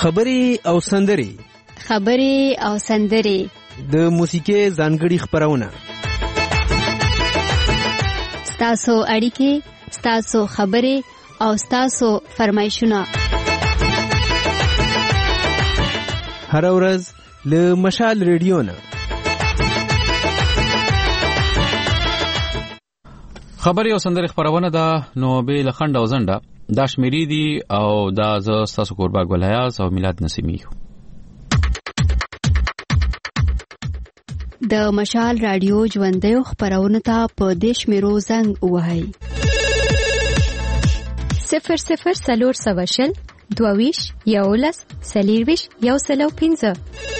خبري او سندري د موسیقي ځانګړي خبرونه، ستاسو اړیکې، ستاسو خبرې او ستاسو فرمایشونه هر ورځ له مشال ریډیو نه. خبري او سندري خبرونه ده، نو به لخند او زنده دا شمیرې دي او دا ز تاسو قربا ګلایاز او میلاد نسیمی. د مشال رادیو ژوندۍ خبرونه ته په دیش میرو زنګ وهاي 00 سلور سواشل دوویش یولس سلیرویش یو سلو 15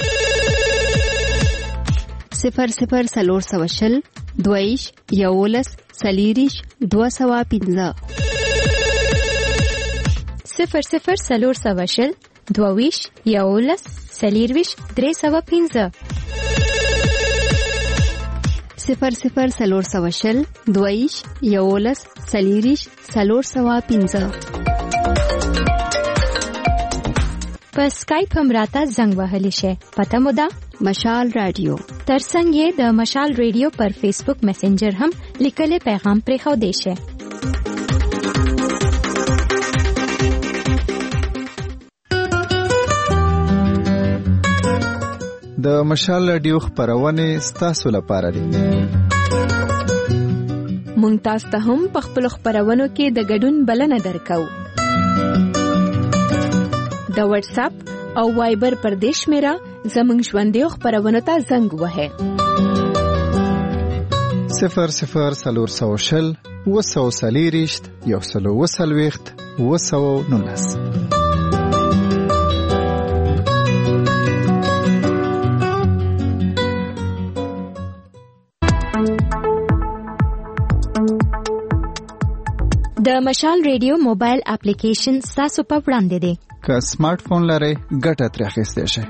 00 سلور سواشل دوویش یولس سلیریش 215 00 سلور سواشل دوویش یولس سلیرویش 315 00 سلور سواشل دوویش یولس سلیریش 315 په سکایپ هم راته زنګ وهلی شي. پته مو ده مشال رادیو. ترڅنګ یې د مشال رادیو پر فیسبوک میسنجر هم لیکلي پیغام پرې خو دی شي. د مشال رادیو خبرونه ستاسو لپاره دي. مونږ تاسو ته هم په خپل خبرونو کې د ګډون بلنه درکو. د واتس اپ او وایبر پر دیش میرا زمونږ ژوندۍ خبرونه ته زنګ وهه 00 سلور سواشل وسو سلیریشت یو سلو وسلويخت وسو نونس. د مشال ریډیو موبایل اپلیکیشن تاسو په وړاندې دی. که سمارټ فون لرئ ګټه ترې اخیستی شئ.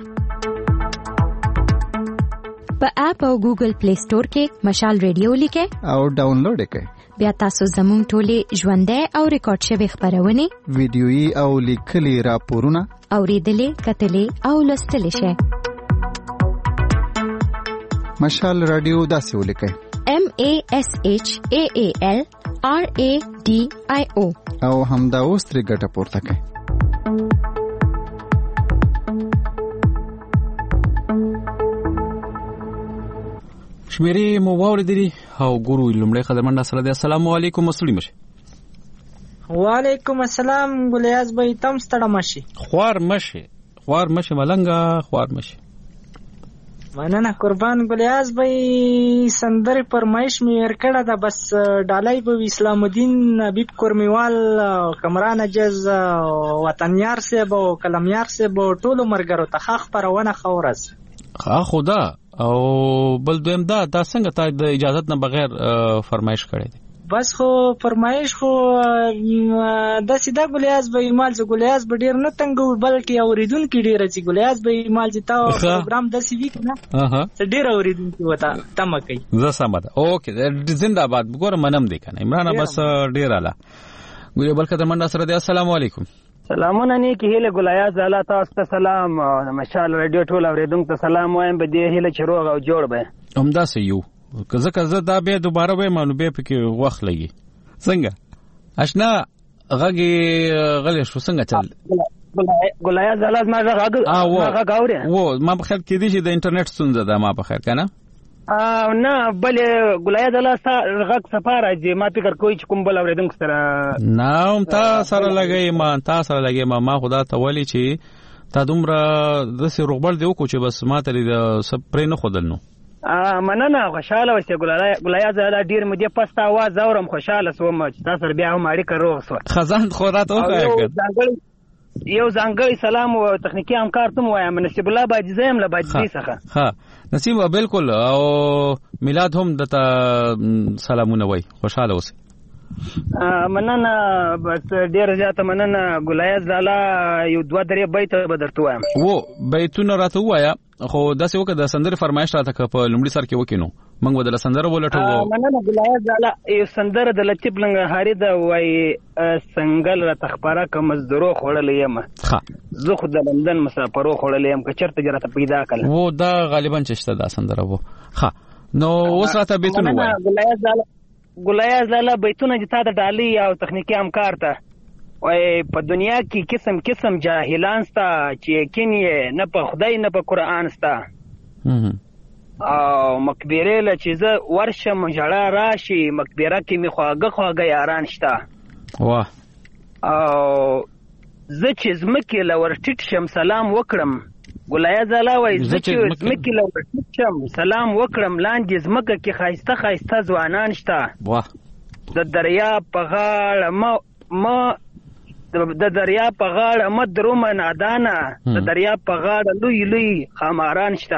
په اپ او ګوګل پلی سٹور کې مشال ریډیو لیکئ او ډاونلوډ یې کړئ. بیا تاسو زموږ ټولې ژوندۍ او ریکارډ شوی خبرونه، ویډیويي او لیکلي راپورونه اوریدلې، کتلې او لوستلې شئ. مشال رادیو داسې ولیکئ: MASHAAL RADIO او همدا اوس ترې ګټه پورته کړئ. شمیرې مو واوریدلې او ګورو لومړی خبرمنډه سره دی. السلام علیکم مسلم شه. وعلیکم السلام ګلیاز بھائی، تم ستړه مشي. خوار مشه ملنګا خوار مشه. مننه قربان ګلیاز بھائی. سندر فرمایش مې ورکړه ده، بس ډالای به اسلام الدین حبیب کورمیوال، کمران اجز، وطنیار صاحب او کلمیار صاحب ټول مرګرو ته خاخ پرونه خورز. خدا او بل دویم دا څنګه تا د اجازت نه بغیر فرمایش کړی دی؟ بس خو فرمایش خو د سیدا ګلیاز به مال ز ګلیاز به ډیر نه تنګو، بلکې اوریدونکو ډیر چې ګلیاز به مال چې تا پروګرام د سی وی کنه ته ډیر اوریدونکو وتا تم کوي. زه سم ده. اوکې زنده باد. ګور منم دی کنه عمران، بس ډیر اعلی. ګورې بلکې د منډه سره دی. السلام علیکم. سلامونه نیکی هیله ګلیاز الله تاسو ته سلام. مشال رادیو ټول اوریدونکو ته سلام وایم. به دې هیله چې روغ او جوړ به همدا سه یو که دا به دوباره به مانو به پکې وخت لګي. څنګه آشنا غږی غلې شو څنګه چل ګلیاز الله ما غږ اوري و ما په خیال کې دي چې د انټرنیټ ستونزه ده. ما په خیر کنه نه بلې ګلیاز الله غږ سفاره چې ما فکر کوي چې کوم بل اوریدونکو سره نه هم تا سره لګي ما خدا ته ولي چې تا دومره د سي روغبل دی وکړو چې بس ما ته د سپرې نه خودل نو مننه. خوشاله اوسې ګلیاز الله. ډیر مې د پستا आवाज اورم، خوشاله سوم چې تاسو سره بیا هم اړیکه روغ سو. خزان خو راته وکړه. یو ځانګړی سلام او تخنیکی همکار ته وایم نصیب الله باجزه هم له باجزي څخه. ها نصیب بالکل. او میلاد هم دته سلامونه وای. خوشاله اوسې. مننه بس ډیر زیاته مننه ګلایز لالا یو 2-3 بیت به درته وایم و بیتونه راته وایا خو داسې وکړه د سندرې فرمایش راته که په لومړي سر کې وکینو موږ به د سندره ولټو مننه ګلایز لالا یو سندره د لطیف لنګهاري ده وای څنګه را تخبره که مزدورو خوړلې یم زه خو د لندن مسافرو خوړلې یم که چېرته دې راته پیدا کړل و دا غالبا چې شته دا سندره و نو اوس راته بیتونه وایي ګلایز لالا بیتونه چې تا د ډالۍ او تخنیکي همکار ته وای په دنیا کې قسم قسم جاهلان ستا چې یقین یې نه په خدای نه په قرآن ستا او مقبرې له چې زه ورشم ژړا راشي مقبره کې مې خواږه خواږه یاران شته واه او زه چې ځمکې له ورټیټ شم سلام وکړم ګلایز لالا وای زه چې ځمکې له ورټیټ شم سلام وکړم لاندې ځمکه کې ښایسته ښایسته ځوانان شته واه د دریاب په غاړه د دریاب په غاړه مه درومه نادانه د دریاب په غاړه لوی لوی خاماران شته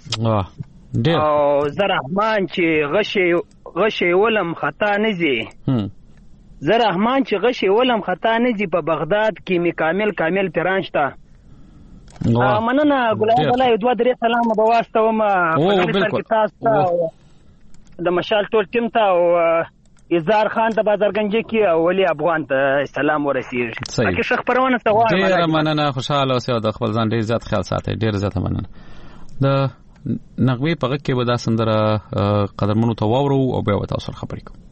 او زه رحمان چې غشې ولم خطا نه ځي زه رحمان چې غشې ولم خطا نه ځي په بغداد کې مې کامل پیران شته مننه ګلایز لالا یو 2-3 سلام به واستوم په تاسو ته د مشال ټول ټیم ته او اظهار خان ته بازارګنج کې او ولی افغان ته سلام ورسیږي صحیح که خبرونه ته وایي ډیر مننه خوشاله اوسئ او د خپل ځان ډیر زیات خیال ساتئ ډیر زیات مننه د نغمې په غږ کې به دا سندره قدرمنو ته واورو او بیا به تاسو سره خبرې کوو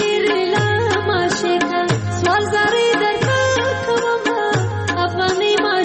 Afghani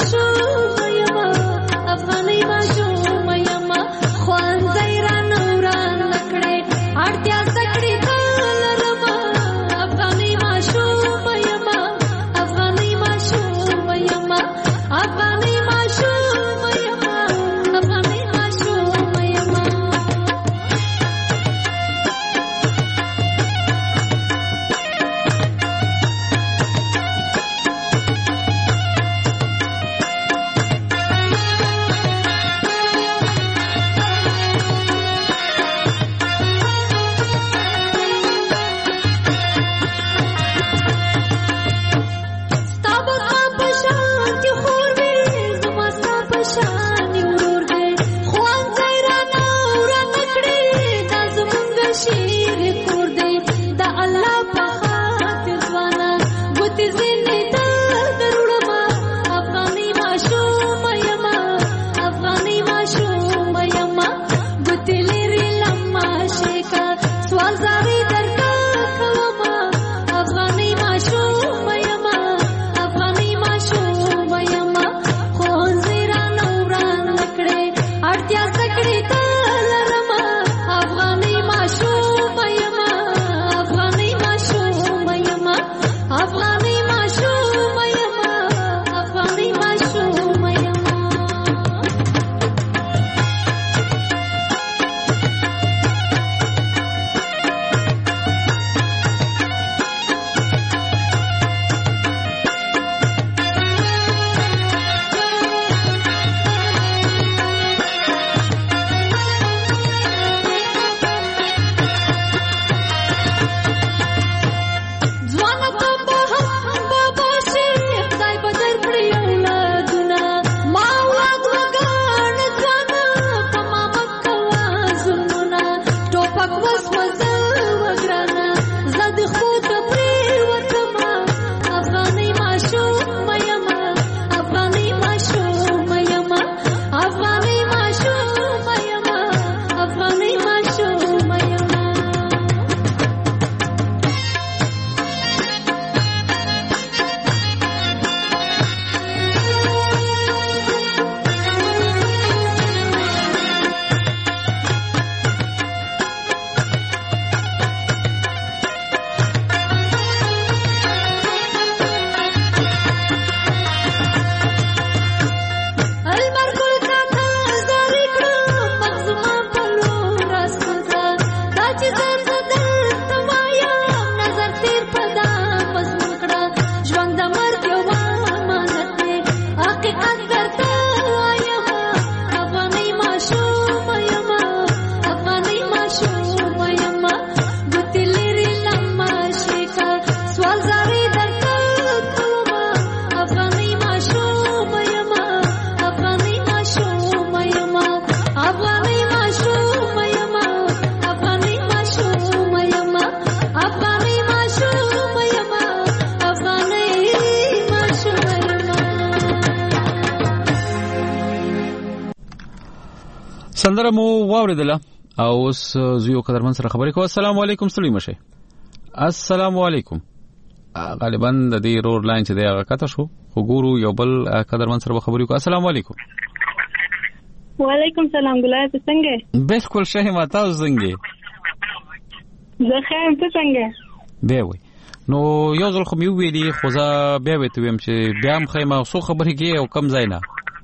سندره مو واوریدله او اوس زیو قدرمن سره خبرې کوو. السلام علیکم ستړي مشه. السلام علیکم. غالبا د دې رور لاین چې دی هغه کته شو خو ګورو یو بل قدرمن سره خبرې کوو. السلام علیکم. وعلیکم سلام ګلای ته څنګه؟ بالکل شه ما تاسو څنګه؟ زه خیر ته څنګه؟ به وي نو یو ځل خو مې ویلي خو زه بیا وته ویم چې بیا هم خیمه سو خبرې کې او کم ځای نه.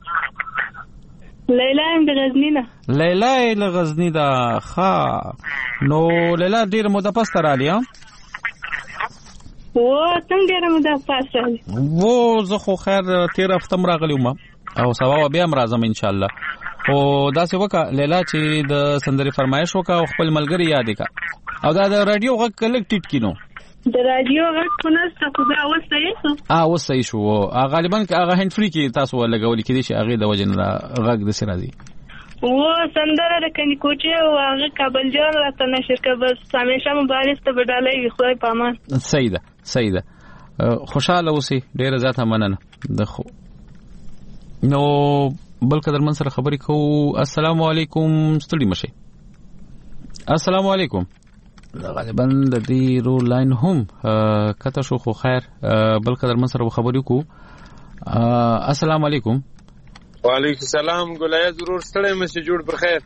لیلا هم د غزنی نه. لیلا له غزنی دا ښا نو لیلا ډیر موده پس تر علي ها. و څنګه ډیر موده پس راغلی؟ و زه خو خیر تیر هفته راغلی وم او سبا بیا هم راځم ان شاء الله. او دا څه وکړه لیلا چې د سندري فرمایش وکړه او خپل ملګری یاد کړه او دا د رادیو غږ کلک ټیټ کینو. د رادیو غږ کو نه څه خو دا وسه شو. وسه شو غالبا هغه هند فری کې تاسو لګولې کېدې چې هغه د وجن غږ د سر راځي. و سندره د کني کوچه او هغه کابل جوړ راته نشر کړ بس همیشه مبارک ته بدلای خدای پامان. سیده خوشاله اوسې ډیره زیاته مننه. د خو نو بل قدرمن سره خبرې کوو. السلام علیکم ستړي مشه. السلام علیکم. غالبا د دې رو لاین هم کته شو خو خیر بل قدرمن سره خبرې کوو. السلام علیکم. وعلیکم السلام ګلای ضرور ستړي مشه جوړ پر خیر.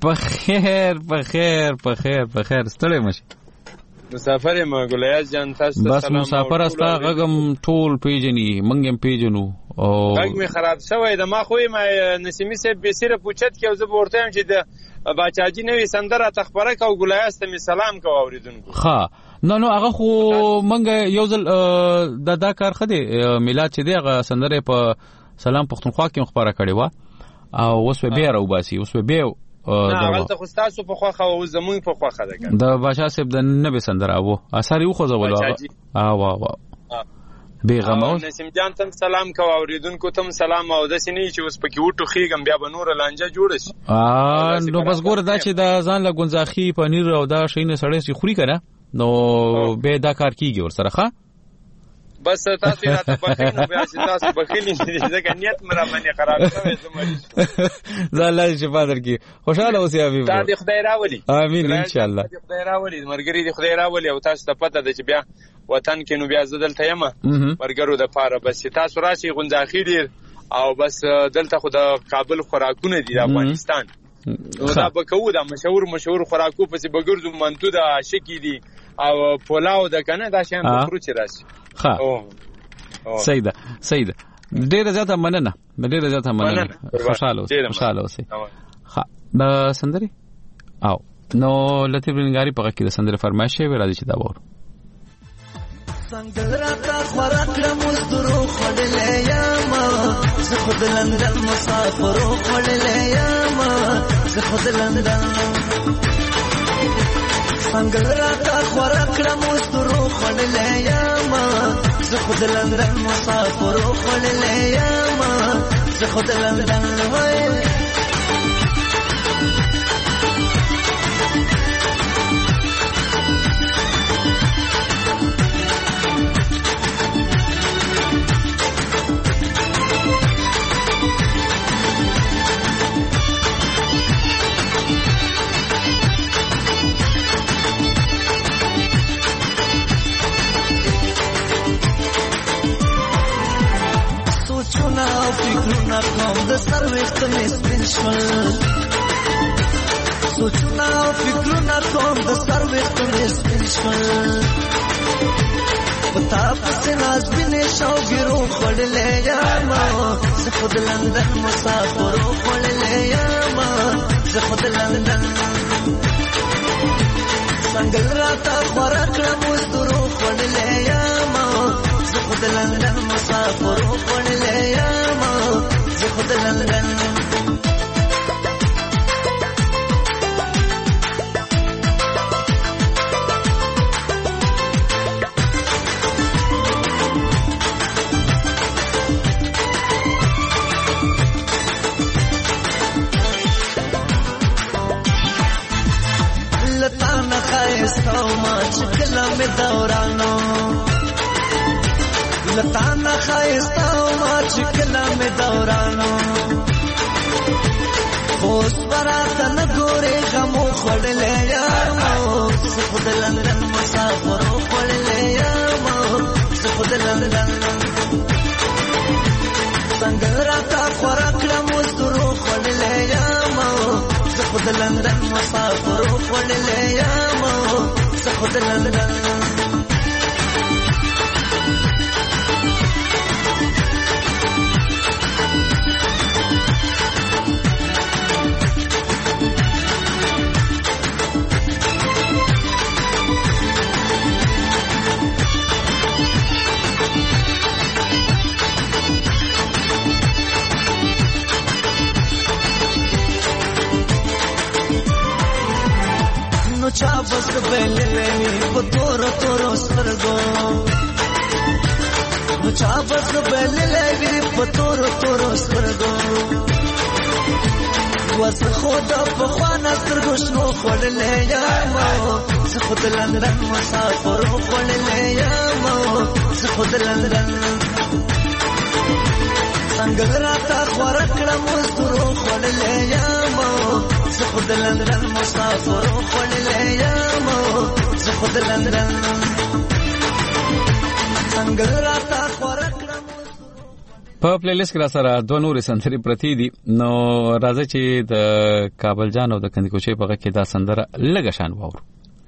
په خیر ستړي مشه. مسافر ما ګلای جان تاسو ته بس مسافر استا غم ټول پیجنی منګم پیجنو او غږ می خراب شوی د ما خوې ما نسیمی سه به سره پوښت کې او زه ورته هم چې د باچاجي نوې سندره تخبره کو ګلای است می سلام کو اوریدونکو. ها نو هغه خو منګ یو ځل دا کار خدي میلاد چې دیغه سندره په سلام پښتونخوا کې خبره کړې و او اوس به راو باسي اوس به اولته خو تاسو په خوخه او زمون په خوخه ده د باشا صاحب د نبی سندره وو اثر یو خو زول وا بیغمو نسیم جان تم سلام کو اوریدونکو تم سلام او د سینې چې اوس پکې وټو خېګم بیا به نور لانجه جوړ شي. نو بس ګوره دا چې د ځان له ګنزاخي پنیر او دا شینه سړې سي خوري کنه نو به دا کار کیږي ور سره ښه بس تاسو راته بخښنه بیا چې تاسو بخښنه ځکه نیت مې را باندې خراب شوی زموږ زاله شفا درکې خوشاله اوسې حبیب تا دې خدای راولي. امين ان شاء الله. خدای راولي مرګري دې خدای راولي او تاسو ته پته ده چې بیا وطن کې نو بیا زدلته یم مرګرو د پاره بس تاسو راشي غونځاخي دي او بس دلته خو د کابل خوراکونه دي د افغانستان نو دا بکو دا مشهور خوراکو پسې بګرځو منتو د عاشقي دي او پولاو د کنه دا شان خورو چې راشي. ها سیده ډیره زیاته مننه خوشاله اوسې. ها د سندري او نو لطیف رنګاری په کې د سندري فرمایش وی راځي چې دا وره څنګه راته خوراکړه مزدورو خړلې یم زه خود لندن مسافرو خړلې یم زه خود لندن څنګه راته خوراکړه مزدورو خړلې یم زه خود لندن مسافرو خړلې یم زه خود لندن فکرونه کوم د سر وخت مې سپین شول سوچونه فکرونه کوم د سر وخت مې سپین شول پتا پسې نازبینې شوګیرو خړلې یم زه خود لندن مسافرو خړلې یم زه خود لندن څنګه راته خوراکړه مزدورو خړلې یم زه خود لندن مسافرو خړلې یم زه خود لندن لطانه خایستا ما چې کله مې دورانو لطانه خایستا ما چې کله مې دورانو اوس براته نه ګورې غمو خوړلې یمه زه خو د لندن مسافر خوړلې یمه زه خو د لندن څنګه راته خورا کړم مزدورو خوړلې یمه زه خو د لندن مسافر خوړلې یمه زه خو د لندن چا بس بللې په تور تور سترګو نو چا بس بللې په تور تور سترګو وس خود په خوانه سترګو شنو خړلې یمه زه خود لندن مسافر خړلې یمه زه خود لندن څنګه راته خورا کړم مزدورو خړلې یمه زه خود لندن مسافر خوړلې یمه زه خود لندن څنګه راته خورا کړم په پلی لیست کې را سره دوه نورې سندرې پرتې دي نو راځه چې د کابل جان او د کندکوچۍ په غږ کې دا سندره لږه شان واورو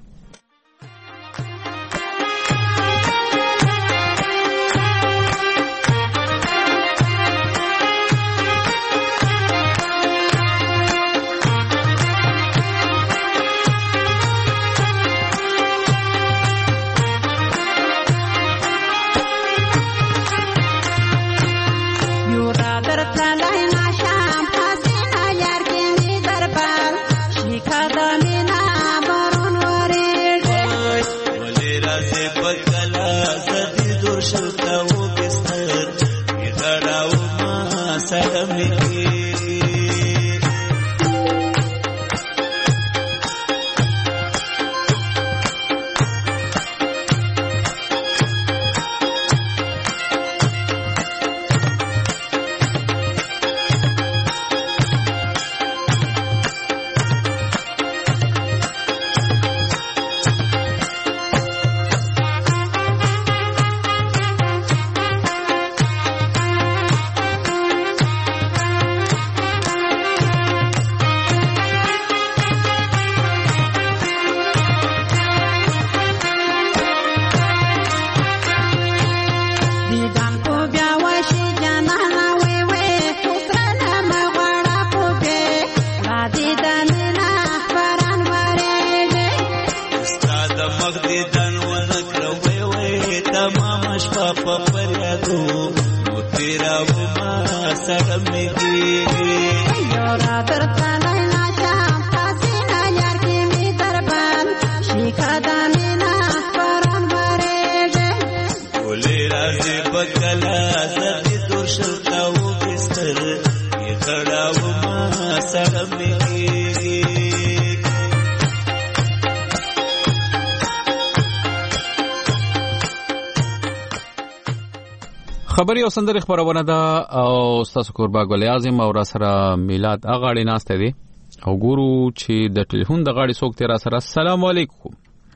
خبري او سندري خبرونه ده او استاد قربا ګل اعظم او را سره میلاد اغاړي ناشته دي او ګورو چې د ټلیفون د غاړي څوک تیر سره السلام علیکم.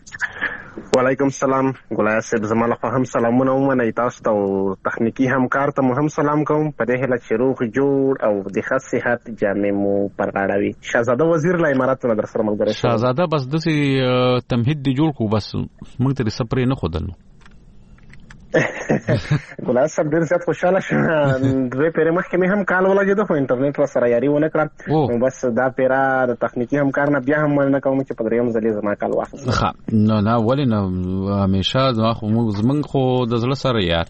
وعلیکم السلام ګلای صاحب زماله هم سلامونه ومنه تاسو ته او تخنیکی همکار ته هم سلام کوم په دې هله چې روغ جوړ او د ښه صحت جامع مو پرغاړوي. شاهزاده وزیر لا امارات نه در سره ملګری شاهزاده بس د تمهید دی جوړ کو بس موږ ته سپری نه خودلنو ګلای صاحب ډېر زیات خوشاله شوم. دوی پیره مخکې مې هم کال ولګېده خو انټرنیټ را سره یاري ونه کړه نو بس دا پیره د تخنیکي همکار نه بیا هم مننه کوم چې په درېیم ځلې زما کال واخیست. ښه نه ولې نه همیشه زموږ خو د زړه سره یار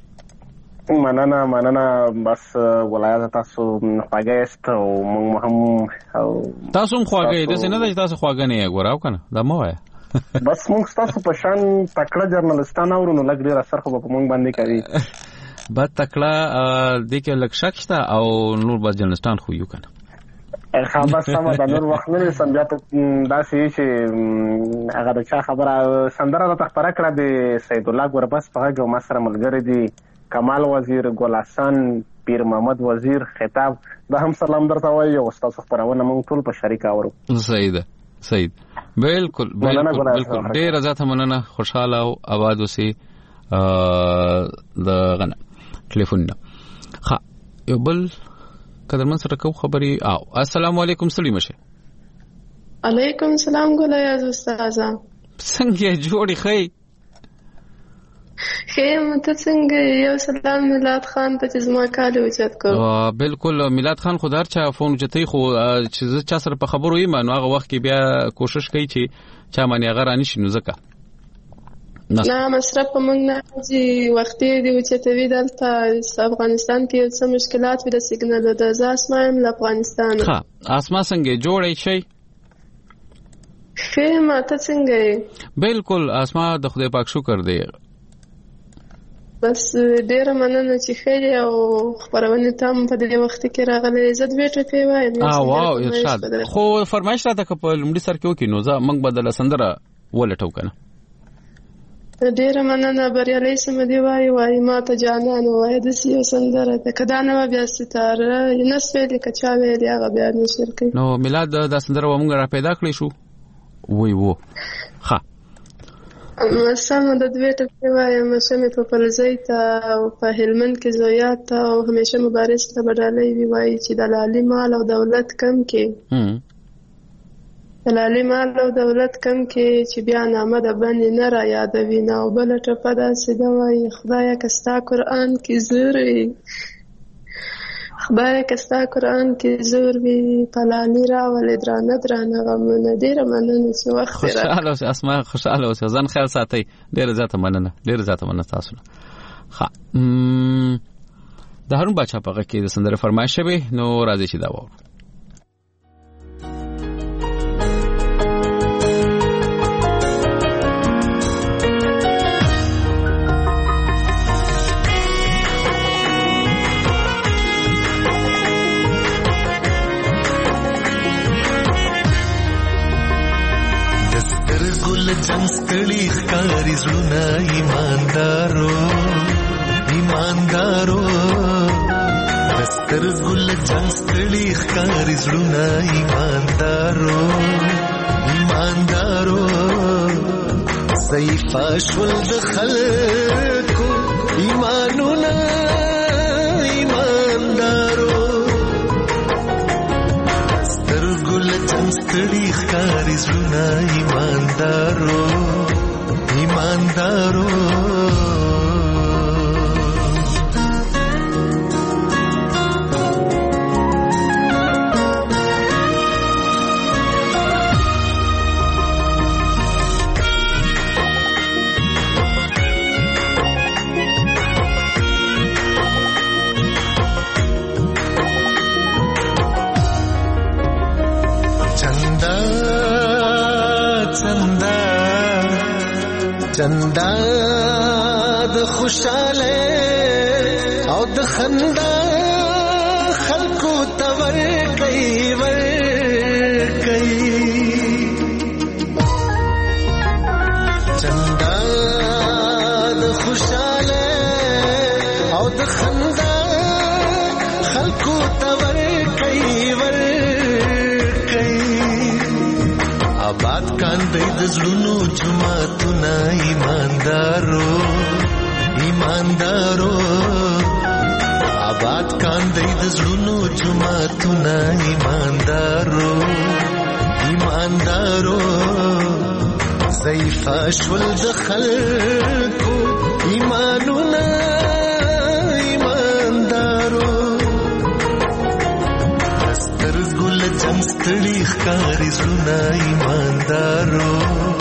مننه بس ولایت تاسو خواږه یاست او موږ هم تاسو هم خواږه یې داسې نه ده چې تاسو خواږه نه یې ګوره او که نه دا مه وایه بس موږ ستاسو په شان تکړه جرنالستان اورو نو لږ ډېر اثر خو به په موږ باندې کوي. بد تکړه دې کې لږ شک شته او نور به جرنالستان خو یو که نه ښه بس سمه ده نور وخت نه نیسم بیا ته داسې وي چې هغه د چا خبره سندره راته خپره کړه د سیدالله ګوربز په غږ او ما سره ملګري دي کمال وزیر ګل حسن پیر محمد وزیر خطاب دا هم سلام درته وایي او ستاسو خپرونه موږ ټول په شریک اورو. صحیح ده صحیح بالکل ډېر زیاته مننه خوشاله او آباد اوسئ د غنه ټلیفون نه. ها یو بل قدرمن سره کو خبري او السلام علیکم سلیم شه. علیکم السلام ګلایز استاد څنګه جوړی خی خیم ته څنګه یو سلام میلاد خان ته چې زما کال اوچت کو. بالکل میلاد خان خدار چا فون چتای خو چې چا سره په خبرو یم نو هغه وخت کې بیا کوشش کوي چې چا باندې هغه رانی شنو زکه نه مصرف موږ نه چې وخت دی اوچتوي دلته افغانستان کې څه مشکلات وي د سیګنال د ځاسمایم له افغانستان. ها اسما څنګه جوړی شي خیم ته څنګه بالکل اسما د خدای پاک شکر دی بس ډیره مننه چې خیر او خبرونه تام په دې وخت کې راغلي عزت ویټه کوي وایم. واو ارشاد خو فرمایش راته په لمړي سر کې وکي نو ځا موږ بدل سندره ولټو کنه. ډیره مننه بریالي سم دی وای ما ته جانان وای د سیو سندره ته کدانه بیا ستاره نس ویل کچا ویل هغه بیا نشر کوي. نو میلاد د سندره موږ را پیدا کړی شو وای وو ها سم د دوی ټکی وایم سمې په پلزۍ ته او په هلمند کې زویات ته او همیشه مبارز ته بدالۍ وی وایي چې د لالي مال او دولت کم کې د لالي مال او دولت کم کې چې بیا نامه د بنې نه را یادوي نه او بله ټپه داسې ده وایي خدایه که ستا قرآن کې زور وي خدایه که ستا قرآن کې زور وي په لالي راولې درانه غمونه. ډېره مننه چې وخت راکړې. خوشحاله اوسئ اسما خوشحاله اوسئ ځان خیال ساتئ. ډېره زیاته مننه تاسو نه. ښه د هارون باچا په غږ کې د سندرې فرمایش شوی نو راځئ چې دا واورو. جنگ ستړي ښکاري زړونه ایماندارو دسترګو له جنگ ستړي ښکاري زړونه ایماندارو ضعیفه شول د خلکو ایمانونه ایماندارو دسترګو له جنگ ستړي ښکاري زړونه ایماندارو چندا د خوشاله او د خندا خلکو ته ورکوي چندا د خوشاله او د خندا خلکو ته ورکوي آباد کاندې د زړونو جماعتونه ایماندارو آباد کاندې د زړونو جماعتونه ایماندارو ضعیفه شول د خلکو ایمانونه ایماندارو دسترګو له جنګ ستړي ښکاري زړونه ایماندارو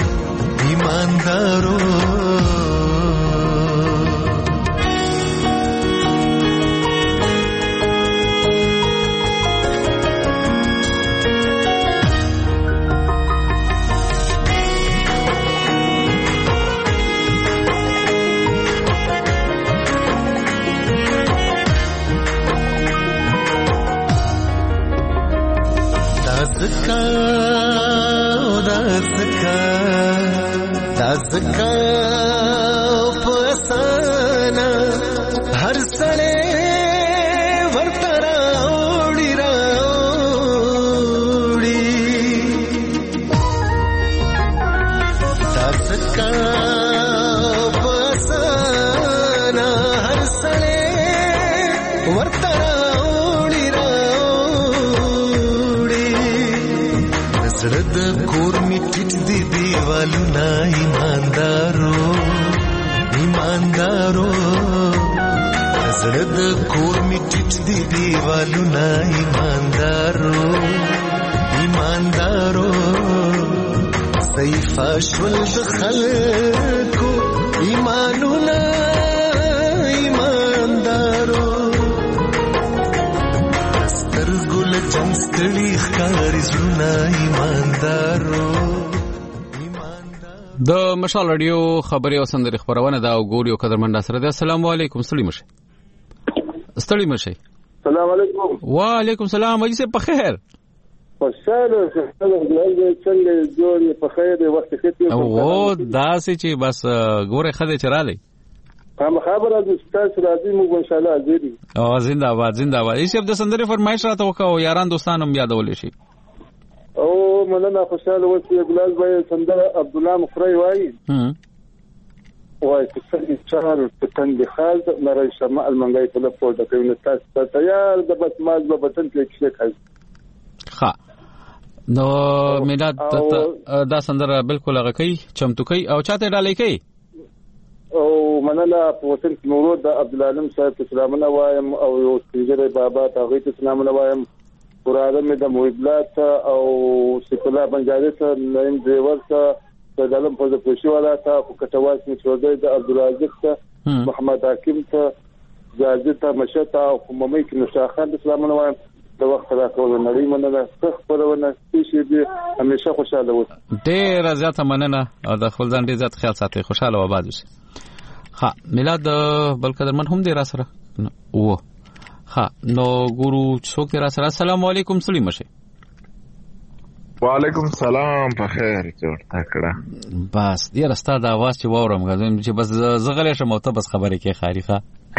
دازکا پسانا هر سړی سکا بسانا هر سړی ورته راوړي زړه د کور می ټیټ دی دیوالونه ایماندارو زړه د کور می ټیټ دی دیوالونه ایماندارو ضعیف شول د خلکو ایمانونه ایماندارو سترګو له جنګ ستړي ښکاري زړونه ایماندارو. د مشال رادیو خبري او سندري خبرونه دا وګوري او قدرمن سره ده. السلام علیکم. ستړي مشه. السلام علیکم. وعلیکم السلام. وایي څه په خیر. خوشاله څنګه جوړ په خیر دی وخت کې او دا چې بس ګوره خدای چرالي هم خبره د تاسو راځي موږ ان شاء الله حاضرې او زنده باد ایسه د سندري فرمایش راته وکاو یاران دوستان هم یادول شي او مننه خوشاله اوسې ګلاس بای سندره عبد الله مخری وایي وای چې چار تن دي خالد نری شمع المنګای په لپاره د کوي تاسو تیار د بس ماز به بتن کې کوي ها نو میلاد دا سندره بالکل هغه کوي چمتو کوي او چاته ډالې کوي او مننه په وطن کې نورو د عبد العالم صاحب سلامونه وایم او یو سپیجر بابا ته غوښتل سلامونه وایم قراره مې د محبلات او سکولا بنجاري ته نیم ډرایور ته د عالم په پوښي والا ته کټواس می چوردې د عبدالرازق ته محمد حکیم ته جاجي ته مشته او ممې کې نشاخان سلامونه وایم د وخت راکول نړۍ مننه خبرونه چې دې همیشه خوشاله اوسئ. ډېر زیاته مننه او د خپل ځان ډېر زیات خیال ساتئ. خوشاله او آباد اوسئ. ها میلاد بل قدرمن هم دې را سره و ها نو ګورو څوک دې را سره. السلام علیکم. سلیم شه. وعلیکم السلام. په خیر جوړ تکړه بس دې راستا د आवाज چې وورم غواړم چې بس زغلې شم او ته بس خبرې کې خاریخه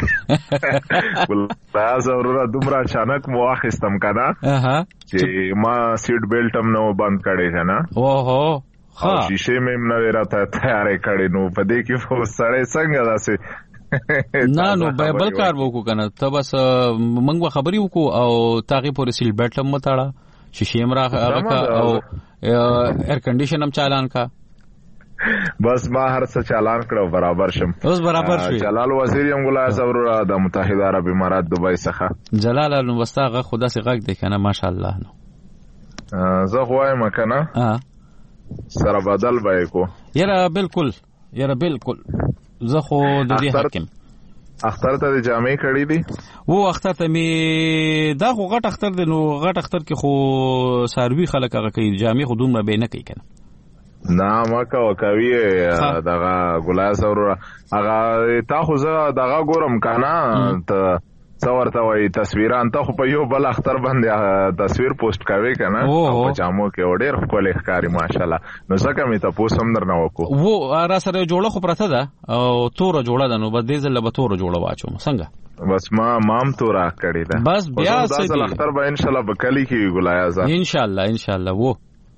ول ضرورت دومره اچانک مو واخستم کنه چې ما سیټ بیلټ هم نو بند کړی کنه اوهو ها شیشه مې نه راته تیارې کړې نو په دې کې فو سړې څنګه داسې نو بل کار وکړو کنه ته بس موږ خبرې وکړو او تاغي پورې سیټ بیلټ هم متاړه شیشه هم راغه او ایر کنډیشن هم چالان کا بس ما هر څه چالان کړو برابر شم. اوس برابر شو. جلال وزیر یم ګلای صبرورا د متحده عرب امارات دوبۍ څخه. جلال نو واستغه خدا سي غږ دی کنه ماشاءالله نو. زه وایم کنه سره بدل وای کو. یاره بالکل زه خو د دې حکم اختر ته جامې کړې دي وو اختر ته می دا خو غټ اختر دی نو غټ اختر کې خو ساروي خلک هغه کوي جامې خو دومره به نه کوي کنه نه ما کوي دغه ګلای سره هغه تا خو زه دغه ګورم کنه ته څورته وای تصویران ته خو په یو بل اختر باندې تصویر پوسټ کوي کنه او جامو کې وړر خپل ښکاری ماشاءالله نو څنګه می ته پوسم درنه وکړو وو را سره جوړه خو پرته ده او تور جوړه ده نو بد دې زله به تور جوړه واچو څنګه بس مام تور کړی ده بس بیا سې اختر به ان شاء الله بکلی کې ګلای ازا ان شاء الله وو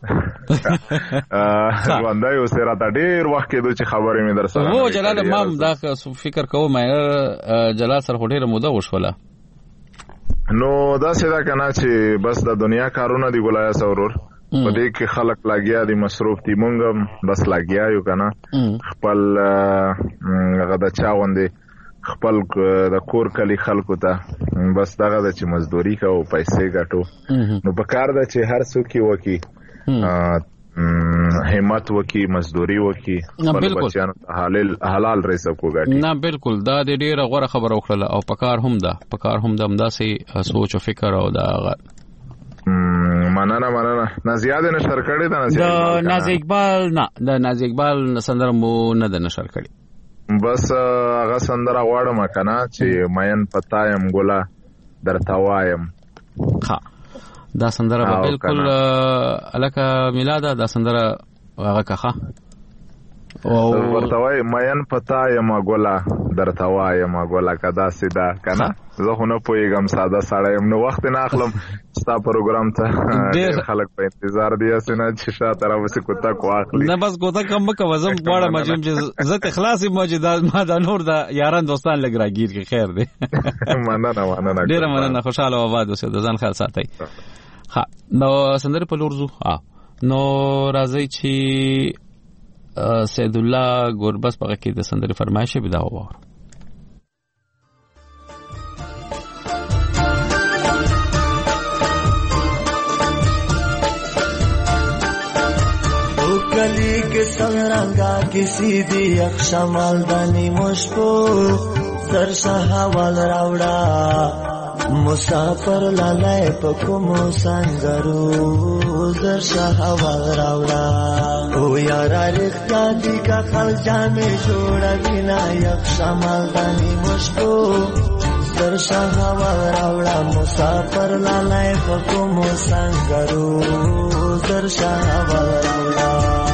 وندای او سره تا ډیر وخت کې دوی خبرې مې در سره وو جلال مام دا فکر کوم مې جلال سره ډیره موده وشوله نو دا څه دا کنه چې بس د دنیا کارونه دی ګلای سرور په دې کې خلک لاګیا دي مصروف دي مونږ بس لاګیا یو کنه خپل غدا چاوندې خپل د کور کلی خلکو ته بس دغه د چې مزدوري کا او پیسې ګټو نو په کار د چې هر څوک وکي همت وکي مزدوري وکي خپل بچیانو حلال رزق وګټي نه بالکل دا د ډیره غوړه خبره وکړه او پکار هم ده همداسې سوچ او فکر او دا مننه نه زیاده نشر کړی دا ناز اقبال سندره مو نه د نشر کړی بس هغه سندره غواړم کنه چې مین پتایم ګولا درته وایم ها دا سندره بالکل الکه میلاده دا سندره هغه کخه او ورته وای مین پتایم ګولا درته وایم ګولا کدا سیدا کنه زه خو نه پویګم ساده سړی نو وخت نه اخلم ستا پروګرام ته ډېر خلک په انتظار دي اسنه چې شاته راوځي کوتا واخلي نه بس کوتا کم کوزم غواړم چې زه ته خلاصي موجوده ما د نور د یاران دوستان لګراګیر کې خیر دی مننه ډېر مننه خوشاله او آباد اوسئ د ځان خیال ساتئ ها نو سندره په لور ځو نو راځي چې سید الله ګوربس په کې د سندره فرمایش به دا وره गली के संरंगा किसी दी अक्षमाल दानी मुश्को सरसहा वाल रावड़ा मुसाफर लालाय पकुमो संगरू सरसहा वाल रावड़ा ओ यारा रिख्ता दी का खलजा में जोड़ा बिना अक्षमाल दानी मुश्को सरसहा वाल रावड़ा मुसाफर लालाय पकुमो संगरू सरसहा वाल रावड़ा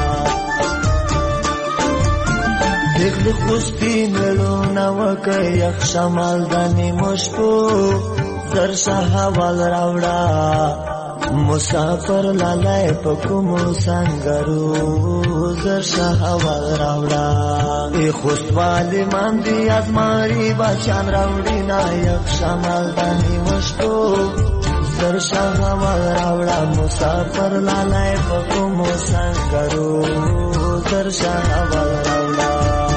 دیکھ خوشتی ملو نوک یک شمال دانی مشکو در شاہوال راوڑا مسافر لالای پکمو سنگرو در شاہوال راوڑا ای خوشوالی مندی از ماری بچان راوڑی نا یک شمال دانی مشکو در شاہوال راوڑا مسافر لالای پکمو سنگرو در شاہوال راوڑا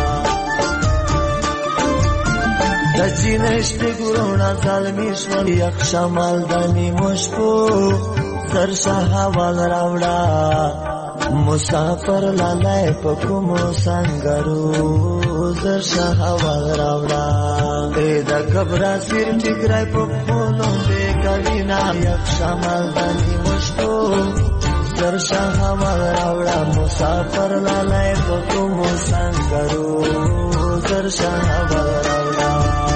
دچی نشتی گرونا ظالمیشور یک شمال دانی مشکو سر شاہوال راوڑا مسافر لالای پکمو سنگرو سر شاہوال راوڑا ایدا کبرا سیر ٹکرائی پکولون دے کلینا یک شمال دانی مشکو سر شاہوال راوڑا مسافر لالای پکمو سنگرو سر شاہوال راوڑا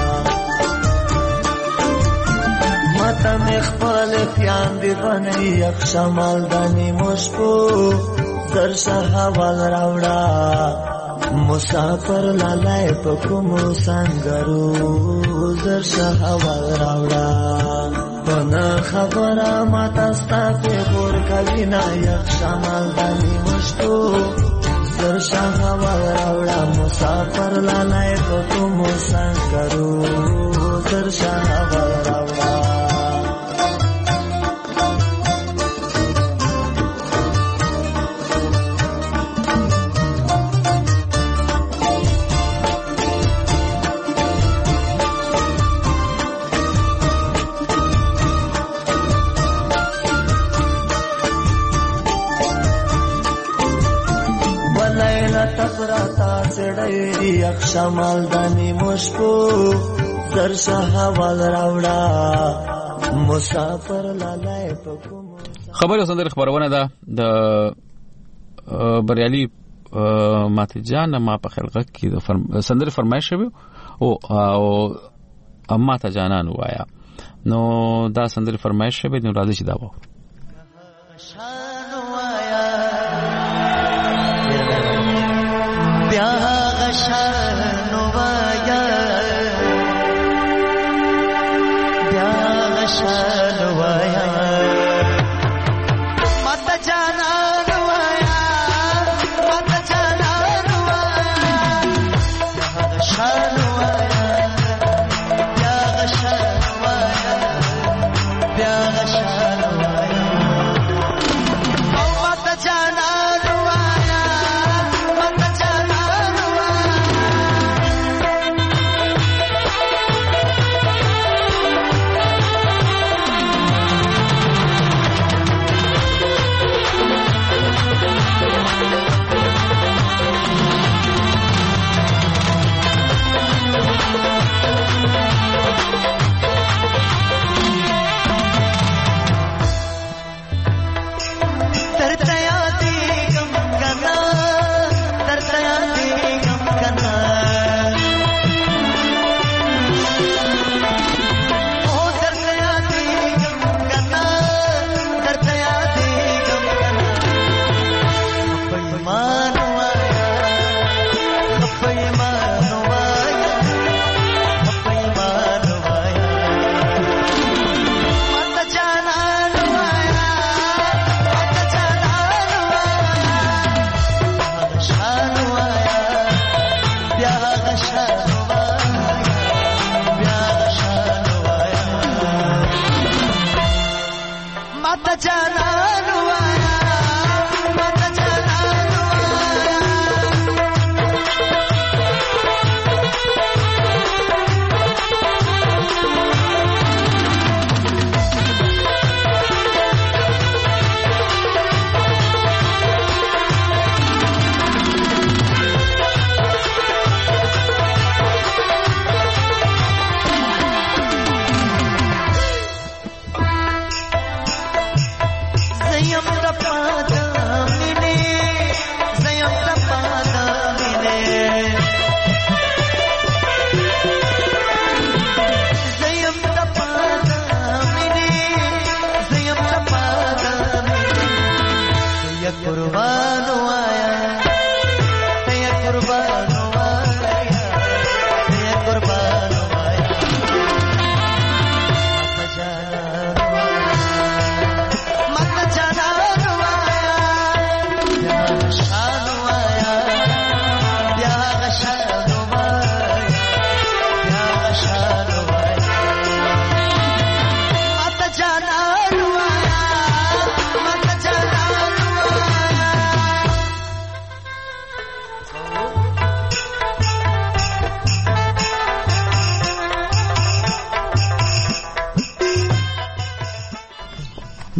ماتا مخبال خیان دی بنی یک شمال دانی مشکو سر شاہوال راوڑا مسافر لالای پکمو سنگرو سر شاہوال راوڑا پنا خبرا ماتا ستا پی غور کلینا یک شمال دانی مشکو سر شاہوال راوڑا مسافر لالای پکمو سنگرو سر شاہوال راوڑا تفراتا چڑھائی یک شمال دانی مشکو سر شاہوال راوڑا مسافر لالای پکمو خبر سندره خبرونه ده د بریالي ماته جان ما په خلقه کې سندره فرمایش شوی او ماته جانان وایا نو دا سندره فرمایش شوی نو راځي چې دا وو بیا غشان وایا بیا غشان وایا مت جانان وایا مت جانان وایا بیا غشان وایا بیا غشان وایا بیا غشان وایا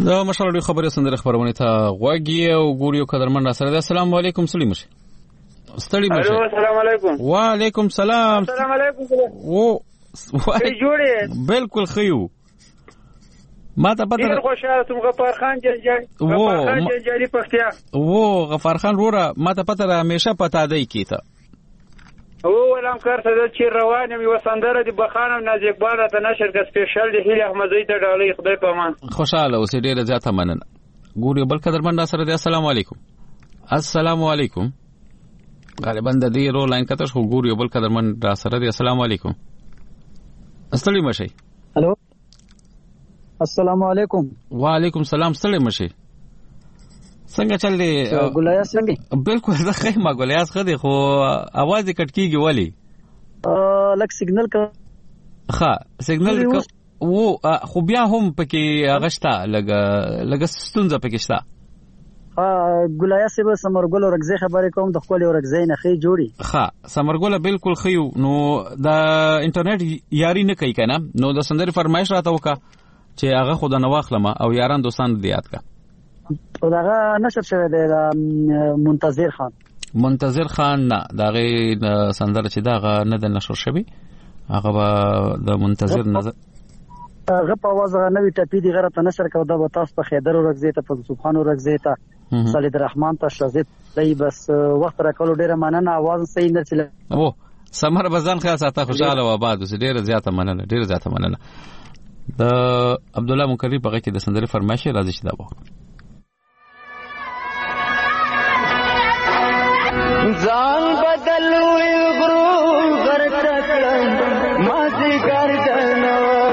دا مشاله خبره سندره خبرونه ته غوږی او ګوريو قدرمن سره. السلام علیکم سلیم شي ستړي مشه. السلام علیکم. وعلیکم السلام. السلام علیکم. او جوړه بالکل خيو ما ته پته ډیر خوشاله تم غفار خان جنجالي پختیا و غفار خان روره ما ته پته را همیشه پتا دی کیته او ولم کارته چې روانه می وسندره دی بخانم نازکبار ته نشر کا سپیشل دی هیله احمدی ته ډالۍ خدای په امان. خوشاله اوسې ډیره زیاته مننه. ګوري بل قدرمن سره دی. السلام علیکم. السلام علیکم. غالبا د دې رو لاین کته شو. ګوري بل قدرمن را سره دی. السلام علیکم. استلی مشي. الو السلام علیکم. وعلیکم السلام. ستړي مشي څنګه چل دی ګولیاس څنګه؟ بالکل زه خیمه ګولیاس خدي خو आवाज کټ کیږي ولی لک سیګنل کا سیګنل وو خو بیا هم پکې غشتا لګ ستونزه پکې شتا. ګولیاس به سمرګل ورغزي خبرې کوم د خپل ورغزي نه خي جوړي. سمرګل بالکل خيو نو د انټرنیټ یاري نه کوي کنه نو د سندري فرمایش راته وکا چې هغه خود نه واخلمه او یاران دوستان دې یاد کا. داغه نشر شوی دی منتظر خان نه داغه سندره چې داغه نه د نشر شوی هغه به د منتظر نظر هغه په आवाज غنوي ټپی دی غره ته نشر کو دا به تاسو په خیدر ورغزي ته په سبحان ورغزي ته صالح الرحمن ته شزید دی بس وخت راکولو ډیره مننه. आवाज صحیح نه چله او سمر بزن خاصه ته خوشاله و آباد اوس ډیره زیاته مننه. د عبد الله مکرری په کې د سندره فرمایش راځي چې دا وو ځان بدلوي غرور ورکړم مازی ګردنه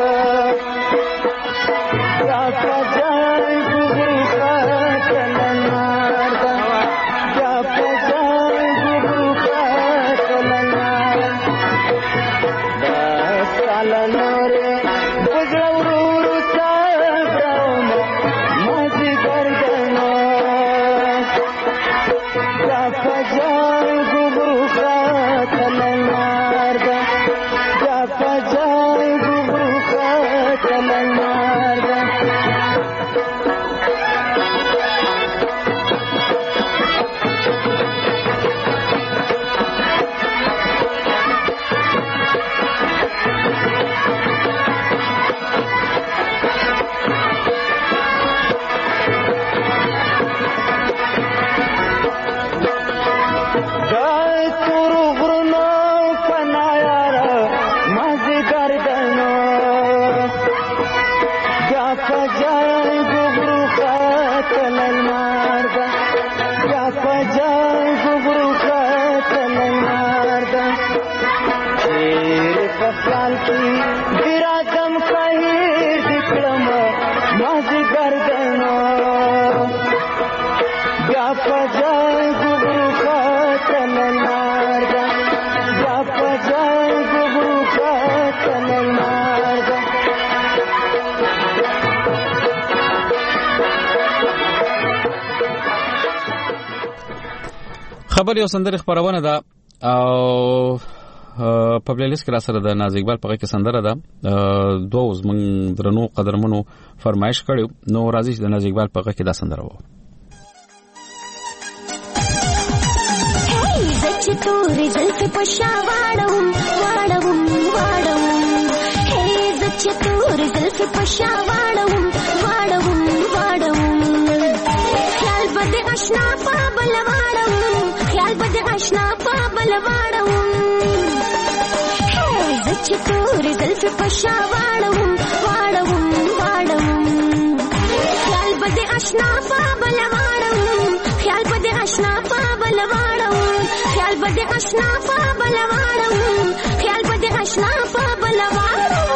یا پجای ګورو کتلنار یا پجای ګورو کتلنار دا سالنار بجورو چاړم مازی ګردنه یا پجای ګورو کتلنار یا پجای ګورو کتلنار خبر یو سندره خبرونه ده او په پلیلیست کې را سره د ناز اقبال په کې سندره ده دوز من درنو قدرمنو فرمایش کړو نو راځي د ناز اقبال په کې دا سندره وو. زچتوري زلف پشاوړم واړم واړم هي زچتوري زلف پشاوړم واړم واړم خیال بده آشنا په بلواړم خیال بده آشنا په بلواړم هي زچتوري زلف پشاوړم واړم واړم خیال بده آشنا په بلواړم خیال بده آشنا په بلواړم خیال بده آشنا په بلواړم خیال بده آشنا په بلواړم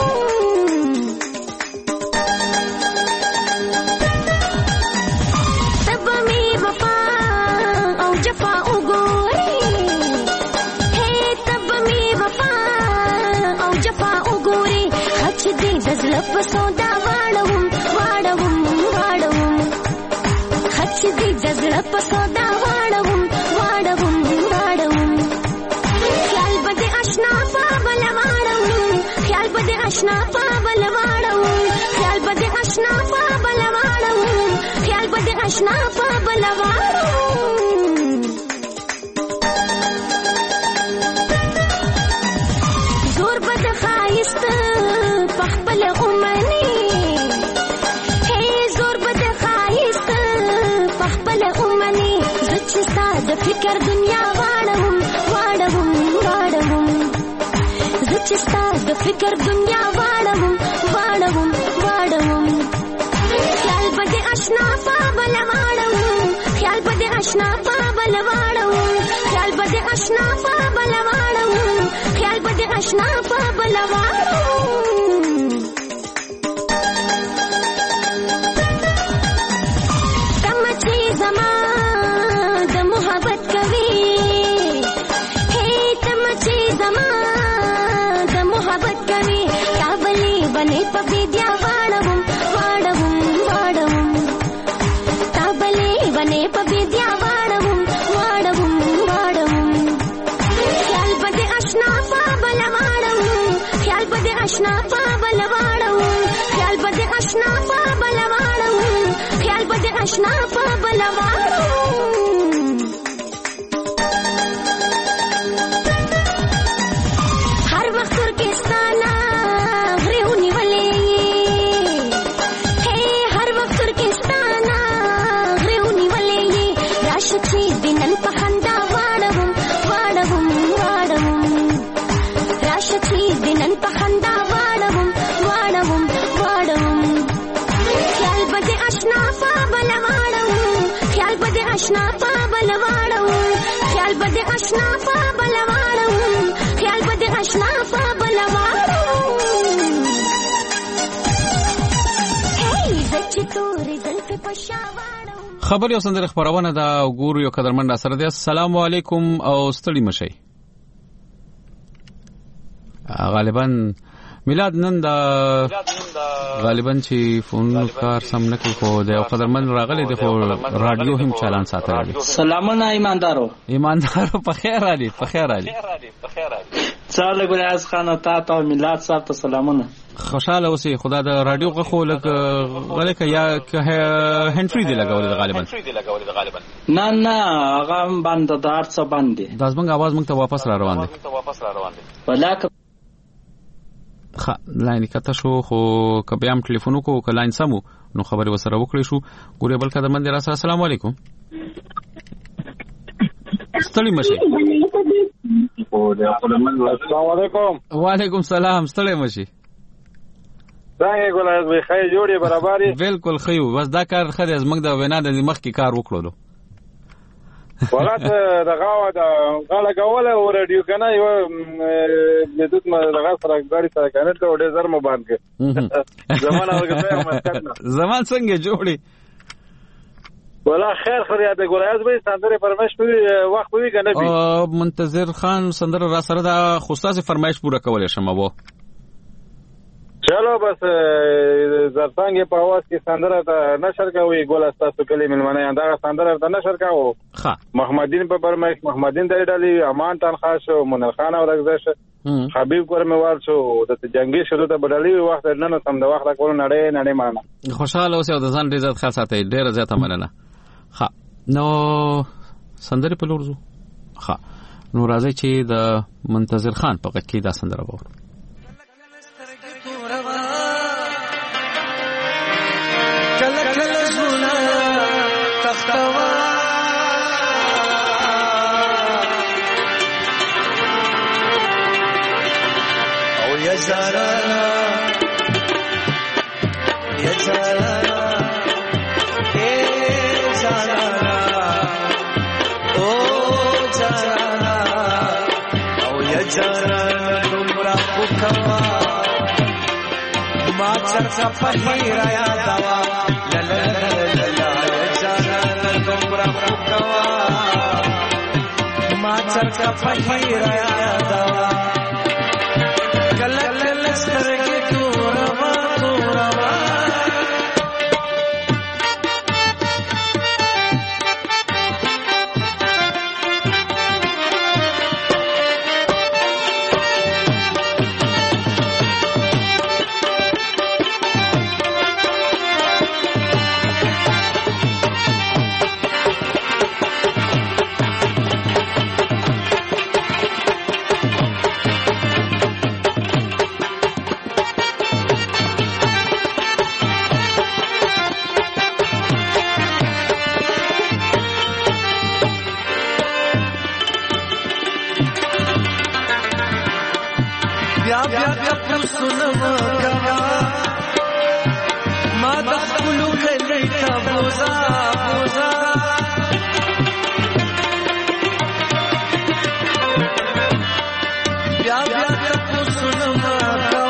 تب می وفا او جفا وګوري هي تب می وفا او جفا وګوري هچ دې زلف سودا واړم واړم واړم هچ دې زلف سودا واړم واړم واړم خیال بده آشنا په بلواړم خیال بده آشنا په بلواړم خیال بده آشنا په بلواړم آشنا په بلواړو زور بد خایست پخپل اومني زور بد خایست پخپل اومني زچ ساده فکر دنیا واړم واړم واړم زچ ساده فکر دنیا واړم واړم واړم خیال بد آشنا په بلواړم خیال بد آشنا په بلواړم خیال بد آشنا په بلواړم خیال بد آشنا په بلواړم تم چې زما د محبت کوي تم چې زما د محبت کوي کابلی بنې په بيدیا واړم واړم واړم کابلی بنې په بيدیا واړم واړم واړم خیال بد آشنا په بلواړم خیال بد آشنا په بلواړم خیال بد آشنا په بلواړم خیال بد آشنا په بلواړم هر وخت ترکستانا غریونی ولې هر وخت ترکستانا غریونی ولې راشه چې دنن په خندا واړم واړم واړم راشه چې دنن په خندا واړم واړم واړم خیال بد آشنا په بلواړم خیال بد آشنا په بلواړم خیال بد آشنا په بلواړم خیال بد آشنا په بلواړم زچ تورې زلفې په شاواړم خبر یو سندره خبرونه دا ګورو یو قدرمن سره دی. السلام علیکم او ستړي مشي. غالبا میلاد نن دا غالبا چې فون کار سم نکړ خو د یو قدرمن راغلی دی خو رادیو هم چالان ساتلی. سلامونه ایماندارو په خیر علي په خیر علي څاله ګل از خان او تا میلاد صاحب ته سلامونه. خوشاله اوسې خدا د رادیو غخو لک غلک یا هند فری دی لګول غالبا نه هغه باندې دار څه باندې داس موږ आवाज موږ ته واپس را روان دي ولاک لاین کته شو خو کبيام ټلیفون کو کلاین سمو نو خبره وسره وکړې شو ګوره بل کده من را سره السلام علیکم ستړي مشي. السلام علیکم. وعلیکم السلام. ستړي مشي. څنګه ګولای به خای جوړي برابرۍ بالکل خيو بس دا کار خدای از موږ د وینا د مخ کې کار وکړو ولات دغه دا غاله کوله او رادیو کنه یو د دوت ما دغه سره غاړي سره کنه ته ډېر زر مو باندې زمانہ ورګه زمان څنګه جوړي ولا خیر خریا د ګولایز به سندره فرمایش په وخت وی کنه بي منتظر خان سندره را سره دا خوستاسه فرمایش پوره کولای شمه وو چلو بس زرتانګ په आवाज کې سندره ته نشر کوي ګول تاسو کلی ملمنه دا سندره ته نشر کاوه ها محمدین په برمایش محمدین د ډالي امان تنخوا شو منل خان او رغزش حبیب کورموال شو د جنگي شروع ته بدلی وخت نه سم د وخت کول نړۍ مانه خوشاله اوسه د ځان ډیر ښه ساتي ډیر زیاته مننه. ها نو سندره په لورځو ها نو راځي چې د منتظر خان په غږ کې دا سندره وره کله کله زونه تختوا او یا زارانا یا زارانا اے زارانا او زارانا او یا زارانا نمرا بکوا ما چرچا پهیرا یا دوا چرچا پهیرا یا دوا کله کله سترګې توروا توروا بیا بیا تپوسونه مکوا ما د خپلو کلی ته بوزا بوزا بیا بیا تپوسونه مکوا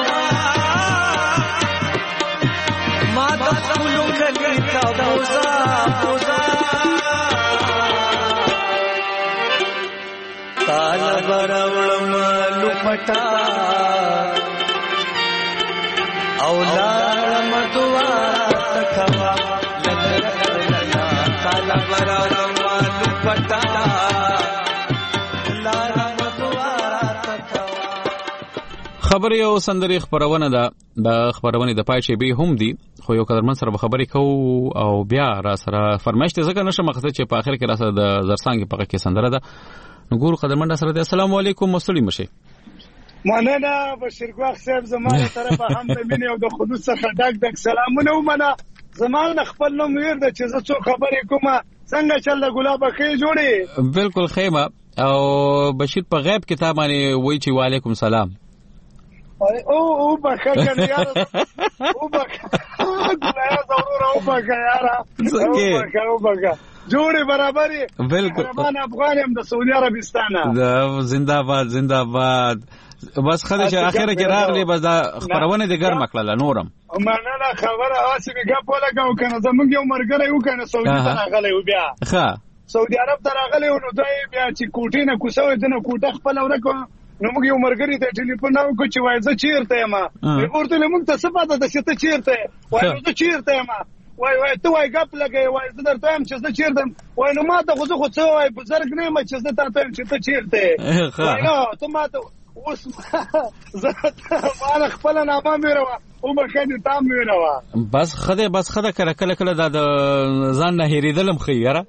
ما د خپلو کلی ته بوزا بوزا تالا براوړم لپټا اولاد مدوا تکوا للا تالا براوړم لپټا لالا مدوا تکوا. خبري او سندري خبرونه ده د خبرونه د پای شي به هم دي خو یو قدرمن سره خبري کو او بیا را سره فرمایشته ځکه نشه مقصد چې په اخر کې را سره د زرسانګ په کې سندره ده نګور قدرمن سره ده. السلام علیکم مسلم مشه مننه بشیر ګواخ صاحب زموږ طرفه هم د مینې او د خلوص څخه ډک سلامونه ومنه. زمانه خپل نوم ویر د چې زه څو خبرې کومه څنګه چل د ګلاب خې جوړي بالکل خیمه او بشیر په غیب کتاب باندې وای چې وعلیکم سلام او بخا کنه یار او بخا ګلیا ضرور او بخا یار او بخا جوړه برابرې بالکل افغان هم د سعودي عربستان زنده باد زنده باد بس خدای چې اخره کې راغلی بس دا خبرونه د ګرم کړل نورم مننه خبره اوسې به ګپ ولګاو کنه زمونږ یو مرګره یو کنه سعودي ته راغلی و بیا ښه سعودي عرب ته راغلی و نو دوی بیا چې کوټې نه کوسوي دنه کوټه خپل ورکو نو موږ یو مرګري ته ټلیفون وکړو چې وای زه چیرته یم ورته موږ ته څه پته ده چې ته چیرته وای زه چیرته یم وای ته وای ګپ لګي وای زه درته هم چې زه چیرته وای نو ما ته خو څه وای بزرګ نه ما چې زه ته هم چې ته چیرته وای نو ته ما ته اوس زه ما خپل نامه میروا او مخکې تام میروا بس خدای کله کله د ځان نه هېریدلم خو یاره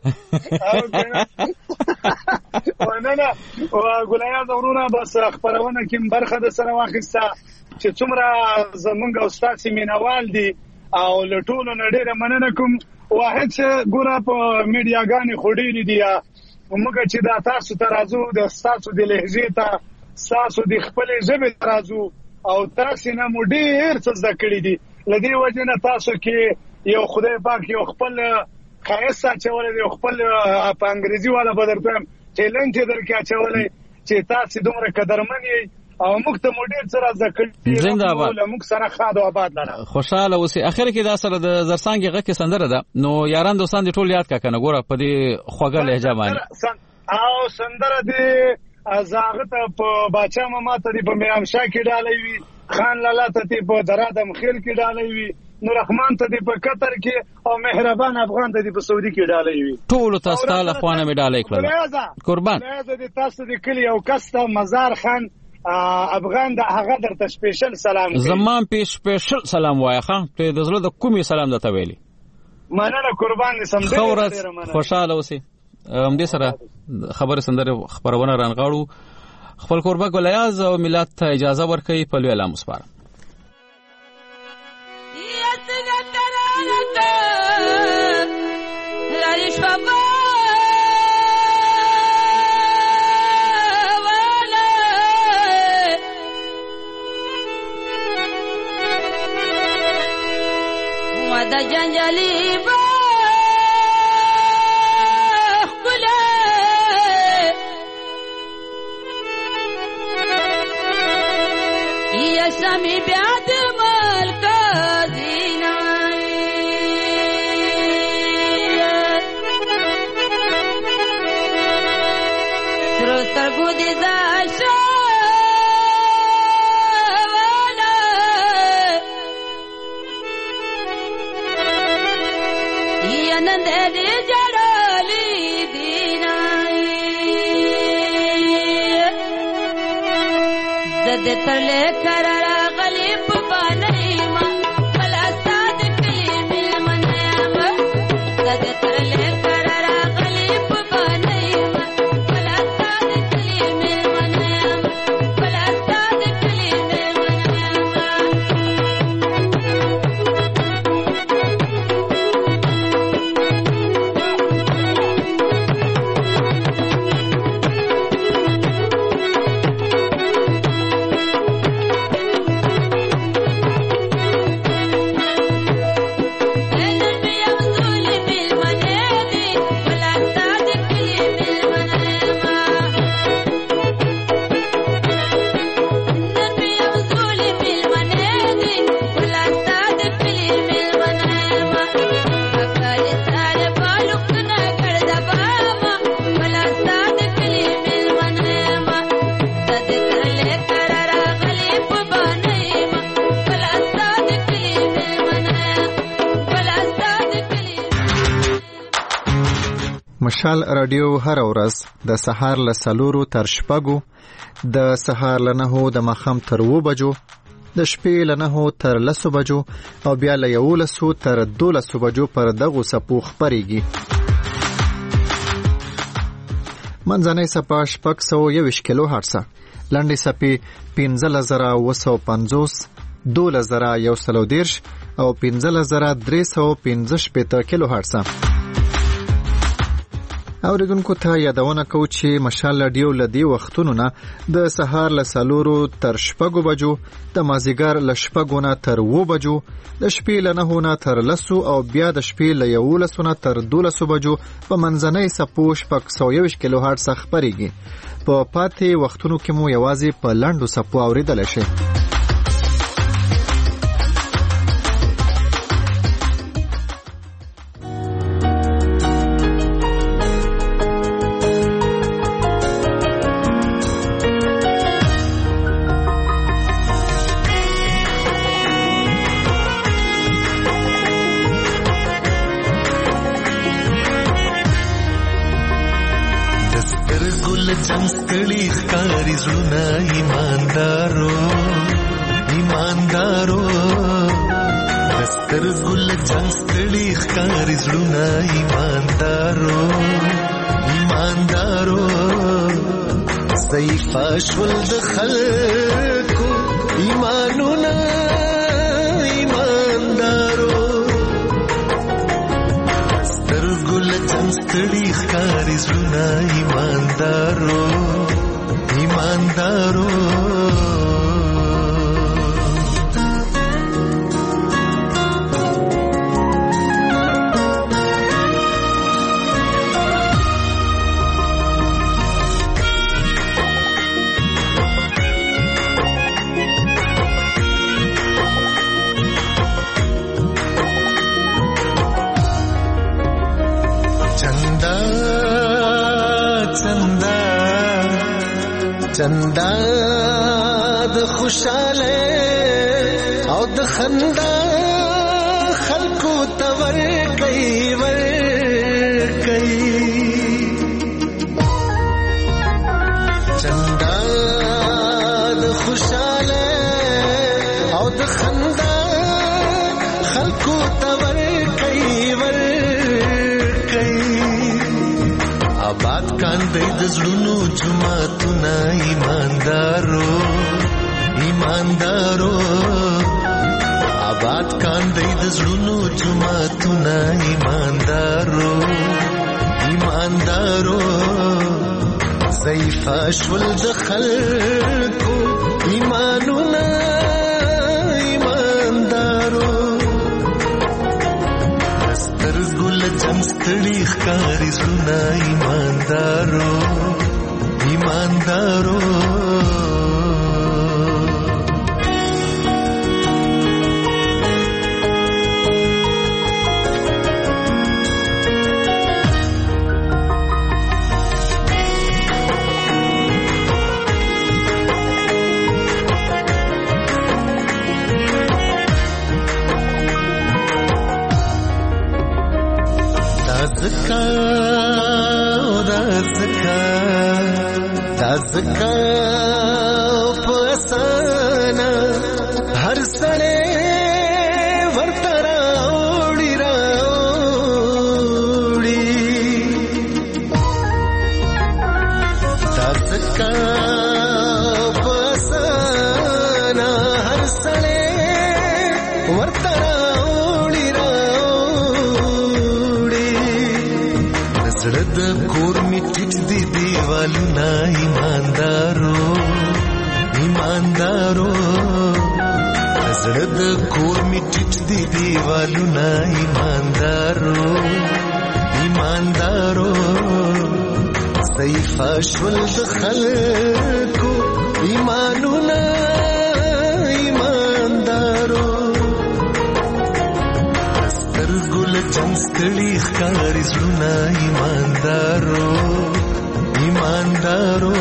نه ګلیا زورونه بس خبرونه کې برخه د سره واخیسته چې څومره زمونږ استاد سیمینوال دي او لټولو نړۍ مننه کوم واحد چې ګوره په میډیاګانې خوري دي موږ چې دا تاسو ترازو د تاسو د لهجې ته تاسو د خپل ژبې ترازو او تاسو نه مو ډېر څه زده کړی دي لدی وجه نه تاسو کې یو خدای پاک یو خپل خاصه چولې یو خپل په انګریزي والا بدرته چیلنج درکې چولې چې تاسو دومره قدرمن یې او موږ ته مودې سره ذکر زنده باد موږ سره خاد او آباد لره خوشاله اوسې اخر کې دا سره د زرسانګ غکه سندره ده نو یاران دوستان دي ټول یاد کا کنه ګوره په دې خوګه لهجه باندې او سندره دي ازاغت په باچا ماما ته په میرامشاه کې ډالې وی خان لالا ته په درادم خیل کې ډالې وی نور رحمان ته په قطر کې او مهربان افغان ته په سعودي کې ډالې وی ټول تاسو ته خوانه می ډالې کړل قربان دې تاسو د کلی او کسته مزار خان افغان د هغه درته سپیشل سلام زمان په سپیشل سلام وایي ښه ته د زړه د کومي سلام درته ویلي مننه قربان دې سم دې خوشاله اوسې دې سره خبره سندره خبرونه رانغاړو خپل قربا ګلیاز او ملت ته اجازه ورکړي په لوی اعلان مسپار د جنجالي سامي بعد مالك زينة سرستر قدي زاشا ولا ينندي جرالي دينا زد ترلي كرارا مشال رادیو هر ورځ د سهار له 4 تر 6 د سهار له 9 د ماښام تر 2 بجو د شپې له 9 تر 10 بجو او بیا له 11 تر 12 بجو پر دغه سپو خبريږي. منځنۍ سپا 621 کیلو هرتز، لنډې سپې 15950، 2110 او 15315 کیلو هرتز. اوریدونکو ته یادونه کوم چې مشال رادیو لدی وختونو نه د سهار له 4 تر 6 بجو، د مازیګر له 6 نه تر 2 بجو، د شپې له 9 نه تر 10 او بیا د شپې له 11 نه تر 12 بجو په منځنۍ سپو 621 کیلو هرتز خبريږي. په پاتې وختونو کې مو یوازې په لنډو سپو اوریدل شي. فاشول د خلکو ایمانونه ایماندارو سترګو له ستړي ښکاري زړونه ایماندارو ایماندارو چندا د خوشاله او د خندا خلکو تور کوي ور کوي چندا د خوشاله او د خندا خلکو تور کوي ور کوي آباد کاندې د زړونو جمعتونه ایماندارو ایماندارو آباد کاندې د زړونو جمعتونه ایماندارو ایماندارو ضعیفه شول د خلکو ایمانونه ایماندارو سترګو له ستړي ښکاري زړونه ایماندارو ایماندارو زکا پسانا هر سړی ورته راوړي دا زکا پسانا هر سړی ورته راوړي زړه د کور می ټیټ دی دیوالونه ایماندارو ایماندارو زړه د کور می ټیټ دی دیوالونه ایماندارو ایماندارو ضعیفه شول د خلکو ایمانونه ایماندارو سترګو له ستړي ښکاري زړونه ایماندارو ایماندارو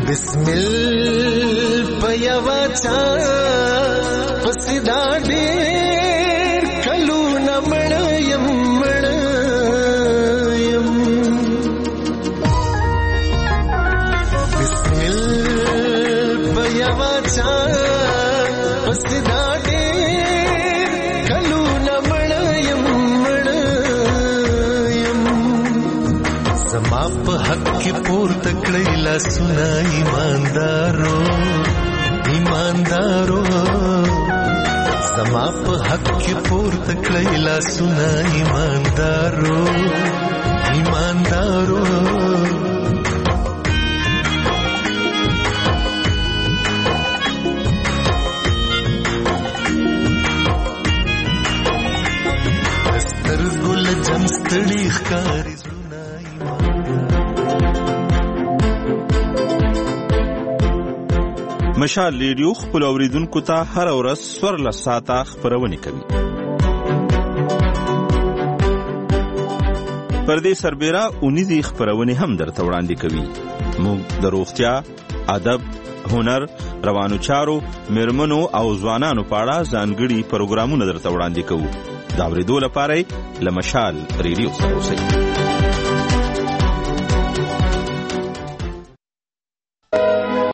بسمل پيوا چا پسدا ډېر کلو نمړیم بسمل پيوا چا پسدا ډېر کلو نمړیم زما په حق کې پورته کړی لاسونه ایماندارو زما په حق کې پورته کړی لاسونه ایماندارو سترګو له جم ستړي ښکاري مشال ریډیو خپل اوریدونکو ته هر ورځ 14 ساعته خبرونه کوي. پر دې سربېره اونیزي خبرونه هم درته وړاندې کوي. موږ د روغتیا، ادب، هنر، روانو چارو، میرمنو او ځوانانو په اړه ځانګړي پروګرامونه درته وړاندې کوو. دا اوریدو لپاره له مشال ریډیو سره اوسئ.